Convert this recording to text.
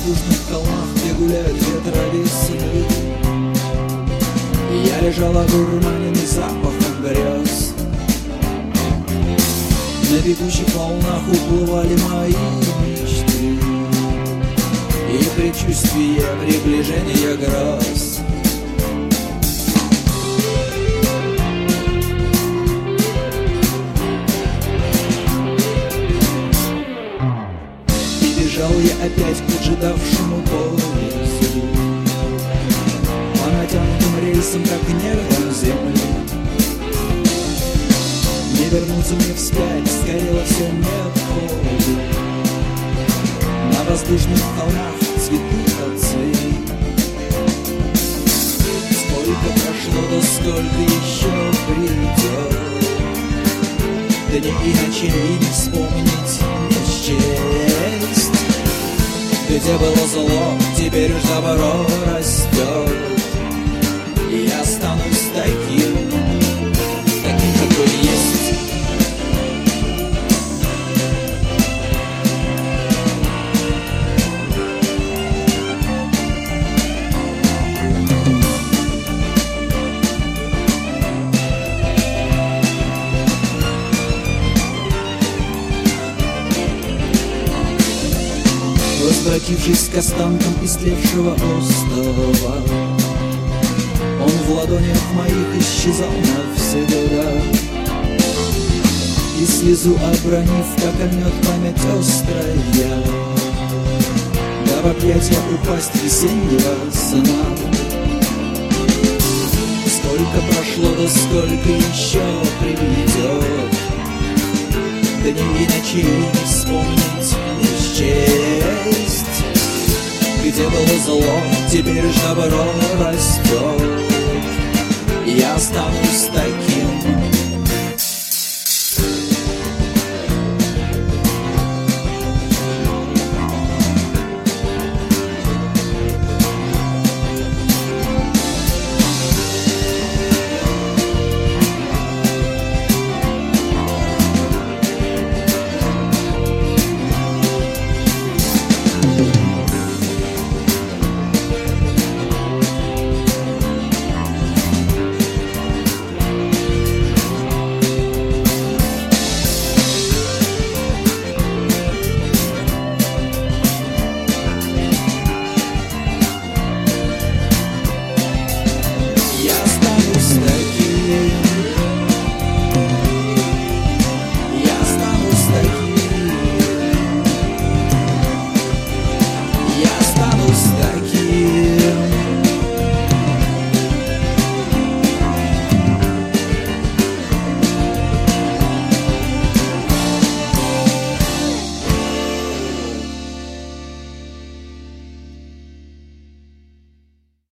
воздушных холмах, где гуляют ветра весны. И я лежал одурманенный запахом грез. На бегущих волнах уплывали мои мечты и предчувствие приближения гроз. И бежал я опять к поджидавшему поезду, по натянутым рельсам, как небом земли. Не вернуться мне вспять, сгорело все, нет ходу. На воздушных холмах цветы отцвели. Сколько прошло, да сколько еще придет. Дней и ночей не вспомнить, не счесть. Где было зло, теперь уж добро растет. И я останусь таким, какой есть. Возвратившись к останкам истлевшего острова, он в ладонях моих исчезал навсегда. И слезу обронив, как омет память острая, да в объятия упасть весеннего сна. Сколько прошло, да сколько еще приведет. Дней и ночей не вспомнить, не счесть. Где было зло, теперь ж добро растет. Я останусь таким,